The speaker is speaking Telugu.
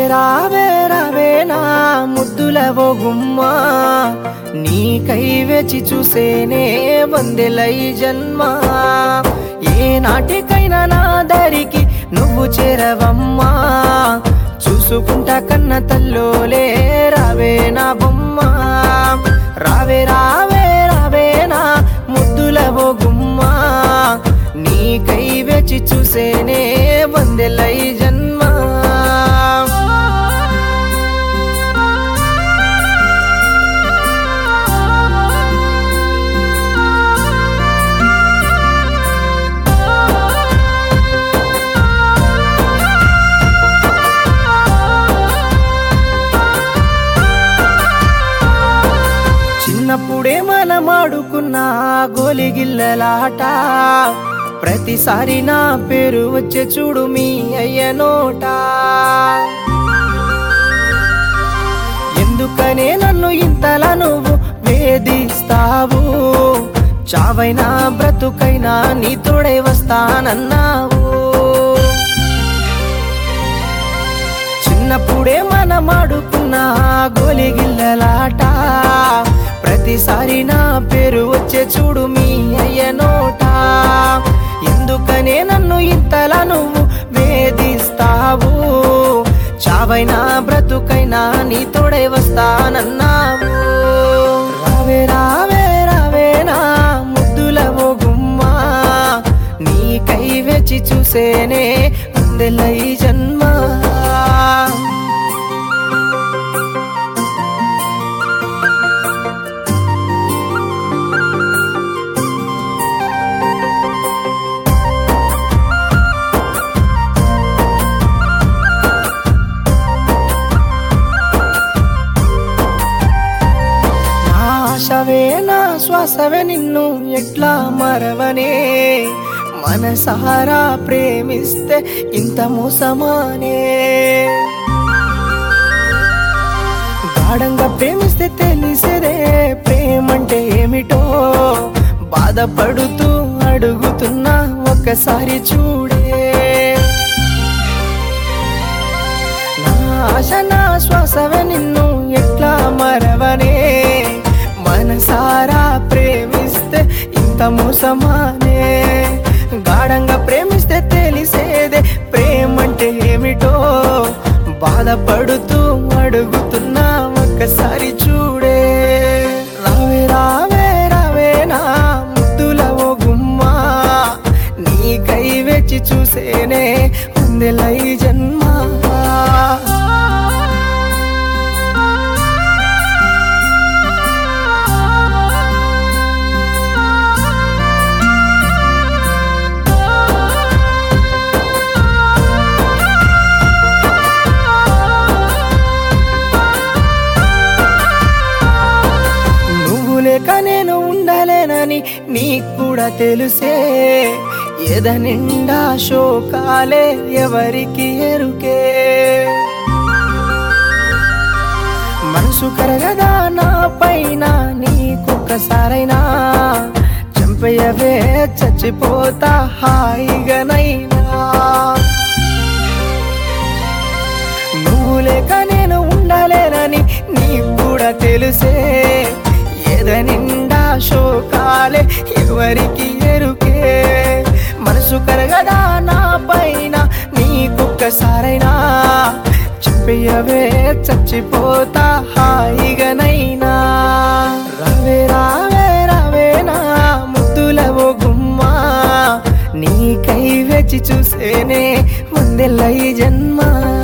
రావే రావే నా ముద్దులవో గుమ్మా, నీకై వేచి చూసేనే వందెలై జన్మ. ఏ నాటికైనా నా దారికి నువ్వు చేరవమ్మా, చూసుకుంటా కన్న తల్లోలే రావే నా బొమ్మ. రావే రావే రావే నా ముద్దులవో గుమ్మా, నీకై వేచి చూసేనే వందెలై జన్మ. చిన్నప్పుడే మనం ఆడుకున్న గోలిగిల్లలాట, ప్రతిసారి నా పేరు వచ్చే చూడు మీ అయ్య నోట. ఎందుకనే నన్ను ఇంతలా నువ్వు వేధిస్తావు, చావైనా బ్రతుకైనా నీ తోడే వస్తానన్నావు. చిన్నప్పుడే మనం ఆడుకున్న గోలిగిల్లలాట, ప్రతిసారి నా పేరు వచ్చే చూడు మీ అయ్య నోట. ఎందుకనే నన్ను ఇంతలా నువ్వు వేధిస్తావు, చావైనా బ్రతుకైనా నీ తోడే వస్తానన్నావు. రావే రావే రావే నా ముద్దులవో గుమ్మా, నీకై వేచి చూసేనే వందెలై జన్మ. ఆశవే నా శ్వాసవే నిన్ను ఎట్లా మరవనే, మనసారా ప్రేమిస్తే ఇంత మోసమానే. గాఢంగా ప్రేమిస్తే తెలిసేదే ప్రేమంటే ఏమిటో, బాధపడుతూ అడుగుతున్నా ఒక్కసారి చూడే. నా ఆశ నా శ్వాసవే నిన్ను ఎట్లా మరవనే, మనసారా ప్రేమిస్తే ఇంత మోసమానే. గాఢంగా ప్రేమిస్తే తెలిసేదే ప్రేమంటే ఏమిటో, బాధపడుతూ అడుగుతున్నా ఒక్కసారి చూడే. రావే రావే రావే నా ముద్దులవో గుమ్మా, నీకై వేచి చూసేనే వందెలై జన్మ. లేక నేను ఉండలేనని నీకు కూడా తెలుసే, ఎద నిండా శోకాలే ఎవరికి ఎరుకే. మనసు కరగదా నా పైన నీకొక్కసారైనా, చంపేయవే చచ్చిపోతా హాయిగానైనా. నువ్వు లేక నేను ఉండలేనని నీకు కూడా తెలుసే, నిండా శోకాలే ఎవరికి ఎరుకే. మనసు కరగదా నా పైన నీకొక్కసారైనా, చెప్పవే చచ్చిపోతా హాయిగానైనా. రావే రావే రావే నా ముద్దులవో గుమ్మా, నీకై వేచి చూసేనే వందెలై జన్మ.